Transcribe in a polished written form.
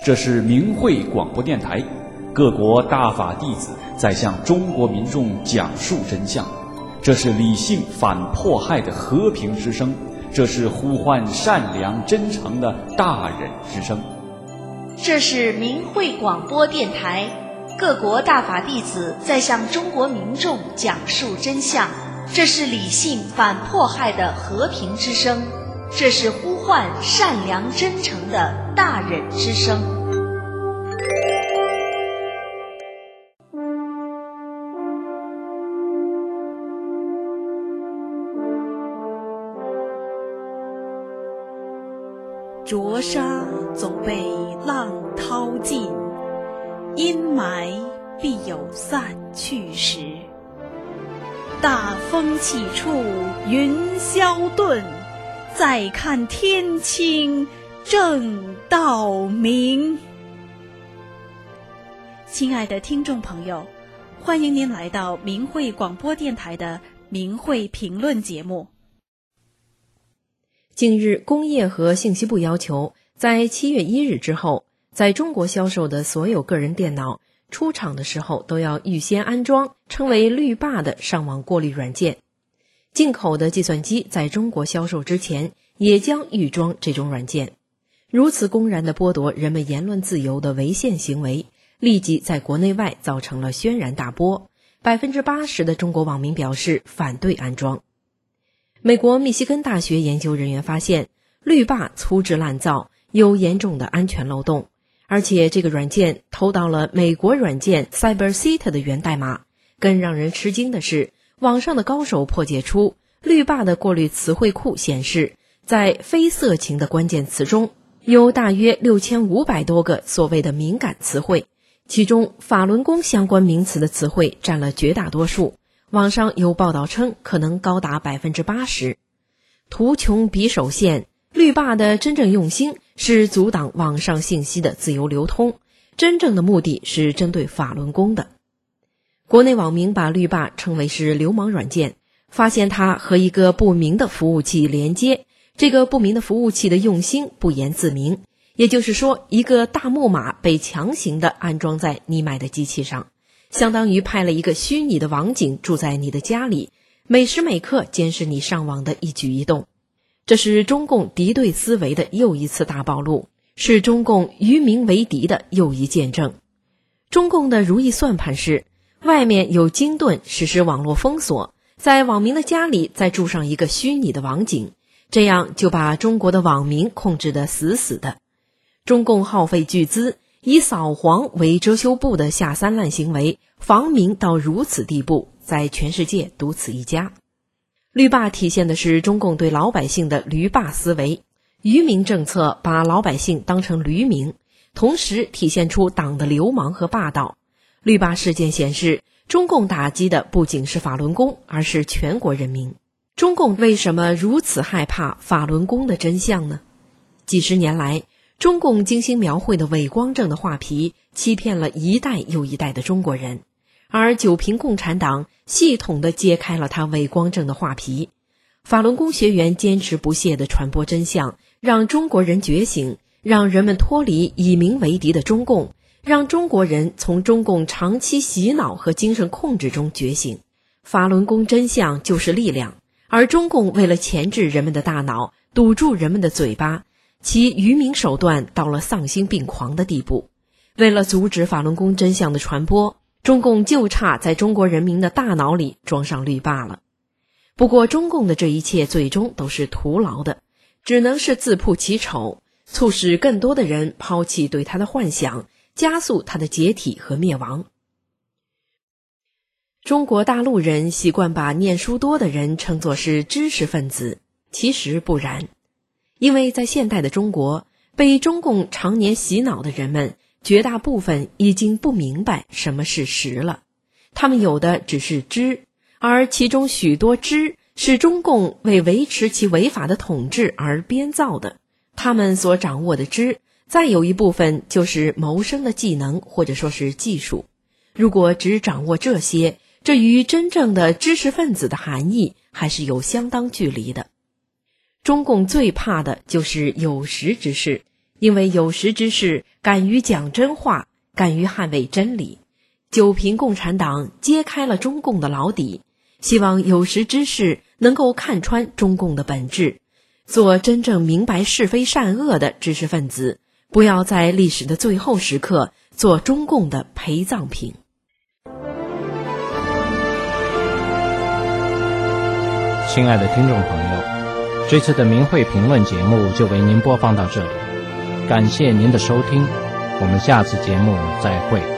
这是明慧广播电台，各国大法弟子在向中国民众讲述真相。这是理性反迫害的和平之声，这是呼唤善良真诚的大忍之声。 这是明慧广播电台，各国大法弟子在向中国民众讲述真相。这是理性反迫害的和平之声，这是呼唤善良真诚的大忍之声。 浊沙总被浪淘尽，阴霾必有散去时。大风起处云霄顿，再看天清正道明。亲爱的听众朋友，欢迎您来到明慧广播电台的明慧评论节目。 近日，工业和信息部要求，在7月1日之后，在中国销售的所有个人电脑出厂的时候都要预先安装称为绿霸的上网过滤软件。进口的计算机在中国销售之前也将预装这种软件。如此公然地剥夺人们言论自由的违宪行为，立即在国内外造成了轩然大波。80%的中国网民表示反对安装。美国密西根大学研究人员发现，绿霸粗制滥造，有严重的安全漏洞，而且这个软件偷到了美国软件 CyberSeet 的源代码。更让人吃惊的是，网上的高手破解出绿霸的过滤词汇库显示，在非色情的关键词中有大约6500多个所谓的敏感词汇，其中法轮功相关名词的词汇占了绝大多数，网上有报道称可能高达 80%。 图穷匕首现，绿霸的真正用心是阻挡网上信息的自由流通，真正的目的是针对法轮功的。国内网民把绿霸称为是流氓软件，发现它和一个不明的服务器连接，这个不明的服务器的用心不言自明，也就是说，一个大木马被强行地安装在你买的机器上，相当于派了一个虚拟的网警住在你的家里，每时每刻监视你上网的一举一动。这是中共敌对思维的又一次大暴露，是中共与民为敌的又一见证。中共的如意算盘是，外面有金盾实施网络封锁，在网民的家里再住上一个虚拟的网警，这样就把中国的网民控制得死死的。中共耗费巨资，以扫黄为遮羞布的下三滥行为，防民到如此地步，在全世界独此一家。绿霸体现的是中共对老百姓的驴霸思维，愚民政策把老百姓当成驴民，同时体现出党的流氓和霸道。绿霸事件显示，中共打击的不仅是法轮功，而是全国人民。中共为什么如此害怕法轮功的真相呢？几十年来，中共精心描绘的伪光正的画皮，欺骗了一代又一代的中国人，而九平共产党系统地揭开了他伪光正的画皮。法轮功学员坚持不懈地传播真相，让中国人觉醒，让人们脱离以民为敌的中共，让中国人从中共长期洗脑和精神控制中觉醒。法轮功真相就是力量，而中共为了钳制人们的大脑，堵住人们的嘴巴，其愚民手段到了丧心病狂的地步。为了阻止法轮功真相的传播，中共就差在中国人民的大脑里装上绿霸了。不过中共的这一切最终都是徒劳的，只能是自曝其丑，促使更多的人抛弃对他的幻想，加速他的解体和灭亡。中国大陆人习惯把念书多的人称作是知识分子，其实不然。因为在现代的中国，被中共常年洗脑的人们，绝大部分已经不明白什么是实了，他们有的只是知，而其中许多知是中共为维持其违法的统治而编造的。他们所掌握的知，再有一部分就是谋生的技能或者说是技术。如果只掌握这些，这与真正的知识分子的含义还是有相当距离的。中共最怕的就是有识之士， 因为有识之士敢于讲真话，敢于捍卫真理。九平共产党揭开了中共的老底，希望有识之士能够看穿中共的本质，做真正明白是非善恶的知识分子，不要在历史的最后时刻做中共的陪葬品。 亲爱的听众朋友，这次的明慧评论节目就为您播放到这里，感谢您的收听，我们下次节目再会。